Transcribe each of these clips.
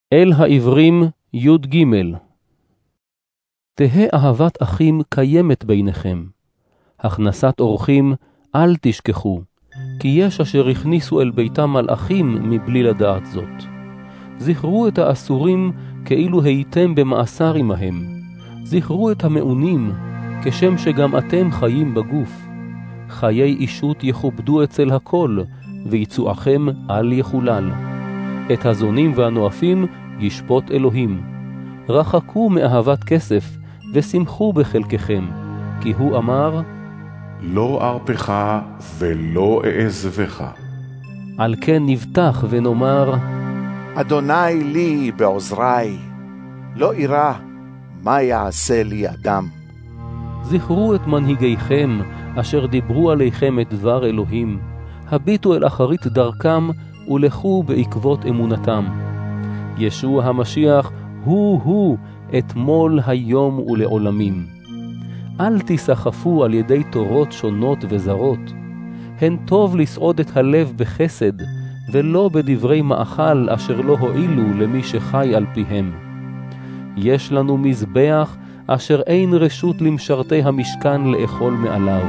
אל העברים י"ג. תהא אהבת אחים קיימת ביניכם. הכנסת אורחים אל תשכחו, כי יש אשר הכניסו אל ביתם מלאכים מבלי לדעת זאת. זכרו את האסורים כאילו הייתם במאסר עמהם. זכרו את המעונים, כשם שגם אתם חיים בגוף. חיי אישות יכובדו אצל הכל, ויצואכם אל יחולל. את הזונים והנואפים ישפוט אלוהים. רחקו מאהבת כסף, ושמחו בחלקכם, כי הוא אמר, לא ארפך ולא אעזבך. על כן נבטח ונאמר, אדוני לי בעוזרי, לא אירא מה יעשה לי אדם. זכרו את מנהיגיכם, אשר דיברו עליכם את דבר אלוהים. הביטו אל אחרית דרכם, ולכו בעקבות אמונתם. ישוע המשיח הוא אתמול היום ולעולמים. אל תסחפו על ידי תורות שונות וזרות. הן טוב לסעוד את הלב בחסד, ולא בדברי מאכל אשר לא הועילו למי שחי על פיהם. יש לנו מזבח אשר אין רשות למשרתי המשכן לאכול מעליו.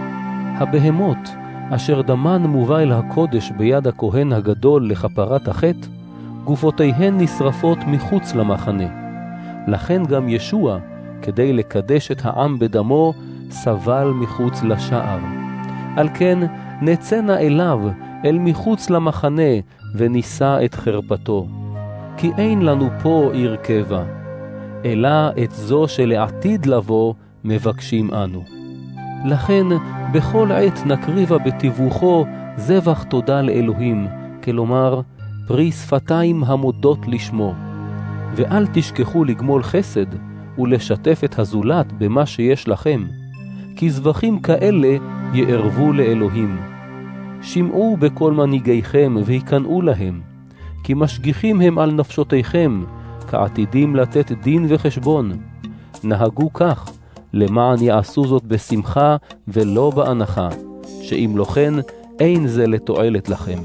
הבהמות אשר דמן מובא אל הקודש ביד הכהן הגדול לכפרת החטא, גופותיהן נשרפות מחוץ למחנה. לכן גם ישוע, כדי לקדש את העם בדמו, סבל מחוץ לשער. על כן נצאנה אליו, אל מחוץ למחנה, ונישא את חרפתו. כי אין לנו פה עיר קבע, אלא את זו שלעתיד לבוא מבקשים אנו. לכן בכל עת נקריבה בתיווכו זבח תודה לאלוהים, כלומר פרי שפתיים המודות לשמו. ואל תשכחו לגמול חסד ולשתף את הזולת במה שיש לכם, כי זבחים כאלה יערבו לאלוהים. שמעו בכל מנהיגיכם והיכנעו להם, כי משגיחים הם על נפשותיכם, כעתידים לתת דין וחשבון. נהגו כך, למען יעשו זאת בשמחה ולא בהנחה, שאם לא כן אין זה לתועלת לכם.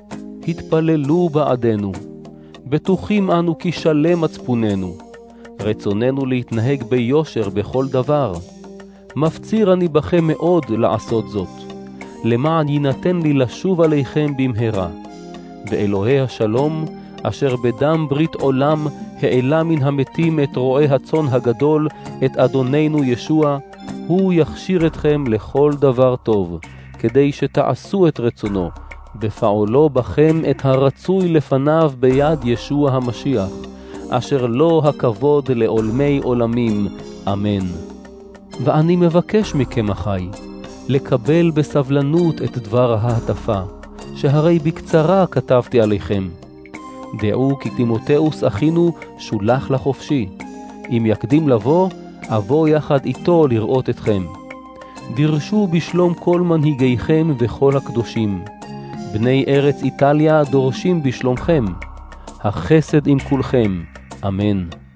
התפללו בעדנו, בטוחים אנו כי שלם מצפוננו, רצוננו להתנהג ביושר בכל דבר. מפציר אני בכם מאוד לעשות זאת, למען יינתן לי לשוב עליכם במהרה. ואלוהי השלום, אשר בדם ברית עולם העלה מן המתים את רועי הצאן הגדול, את אדוננו ישוע, הוא יכשיר אתכם לכל דבר טוב, כדי שתעשו את רצונו, בפעולו בכם את הרצוי לפניו ביד ישוע המשיח, אשר לו הכבוד לעולמי עולמים. אמן. ואני מבקש מכם אחי, לקבל בסבלנות את דבר ההטפה, שהרי בקצרה כתבתי עליכם. דעו כי תימותאוס אחינו שולח לחופשי. אם יקדים לבוא, אבוא יחד איתו לראות אתכם. דרשו בשלום כל מנהיגיכם וכל הקדושים. בני ארץ איטליה דורשים בשלומכם. החסד עם כולכם. אמן.